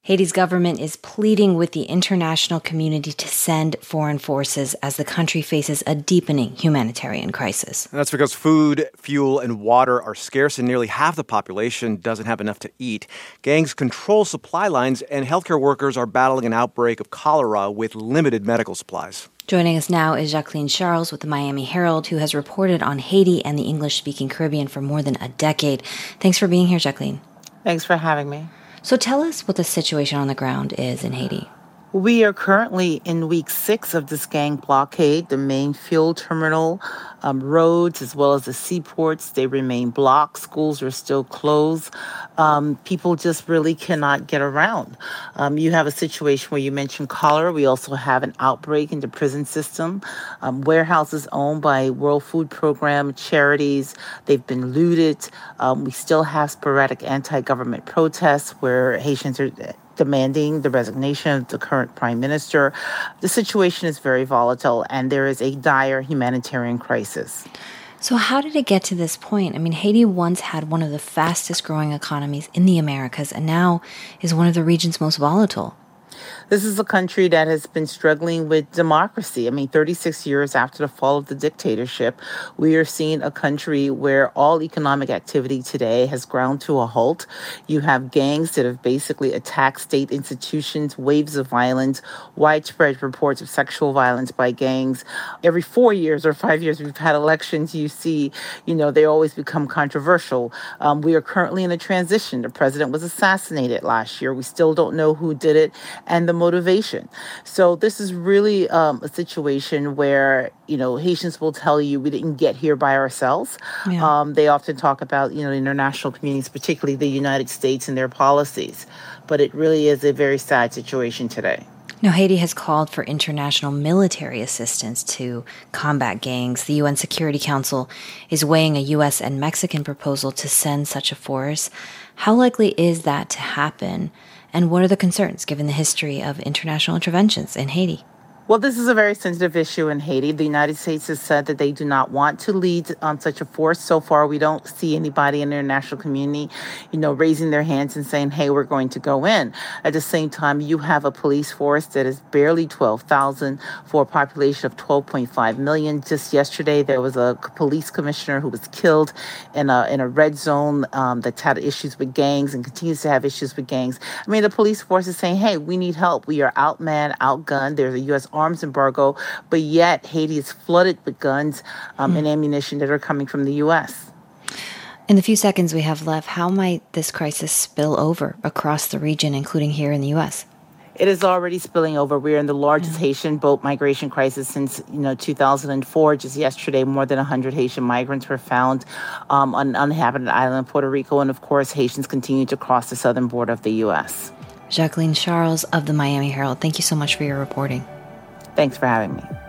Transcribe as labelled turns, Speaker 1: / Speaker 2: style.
Speaker 1: Haiti's government is pleading with the international community to send foreign forces as the country faces a deepening humanitarian crisis.
Speaker 2: And that's because food, fuel, and water are scarce and nearly half the population doesn't have enough to eat. Gangs control supply lines, and healthcare workers are battling an outbreak of cholera with limited medical supplies.
Speaker 1: Joining us now is Jacqueline Charles with the Miami Herald, who has reported on Haiti and the English-speaking Caribbean for more than a decade. Thanks for being here, Jacqueline.
Speaker 3: Thanks for having me.
Speaker 1: So tell us what the situation on the ground is in Haiti.
Speaker 3: We are currently in week 6 of this gang blockade. The main fuel terminal, roads, as well as the seaports, they remain blocked. Schools are still closed. People just really cannot get around. You have a situation where you mentioned cholera. We also have an outbreak in the prison system. Warehouses owned by World Food Program, charities, they've been looted. We still have sporadic anti-government protests where Haitians are demanding the resignation of the current prime minister. The situation is very volatile, and there is a dire humanitarian crisis.
Speaker 1: So how did it get to this point? I mean, Haiti once had one of the fastest growing economies in the Americas and now is one of the region's most volatile.
Speaker 3: This is a country that has been struggling with democracy. 36 years after the fall of the dictatorship, we are seeing a country where all economic activity today has ground to a halt. You have gangs that have basically attacked state institutions, waves of violence, widespread reports of sexual violence by gangs. Every 4 years or 5 years we've had elections, you see, they always become controversial. We are currently in a transition. The president was assassinated last year. We still don't know who did it and the motivation. So this is really a situation where, Haitians will tell you we didn't get here by ourselves. Yeah. They often talk about, international communities, particularly the United States and their policies. But it really is a very sad situation today.
Speaker 1: Now, Haiti has called for international military assistance to combat gangs. The UN Security Council is weighing a U.S. and Mexican proposal to send such a force. How likely is that to happen? And what are the concerns given the history of international interventions in Haiti?
Speaker 3: Well, this is a very sensitive issue in Haiti. The United States has said that they do not want to lead such a force. So far, we don't see anybody in the international community, raising their hands and saying, hey, we're going to go in. At the same time, you have a police force that is barely 12,000 for a population of 12.5 million. Just yesterday, there was a police commissioner who was killed in a red zone that's had issues with gangs and continues to have issues with gangs. The police force is saying, hey, we need help. We are outmanned, outgunned. There's a U.S. arms embargo, but yet Haiti is flooded with guns and ammunition that are coming from the U.S.
Speaker 1: In the few seconds we have left, how might this crisis spill over across the region, including here in the U.S.?
Speaker 3: It is already spilling over. We're in the largest Haitian boat migration crisis since 2004. Just yesterday, more than 100 Haitian migrants were found on an uninhabited island in Puerto Rico, and of course, Haitians continue to cross the southern border of the U.S.
Speaker 1: Jacqueline Charles of the Miami Herald, thank you so much for your reporting.
Speaker 3: Thanks for having me.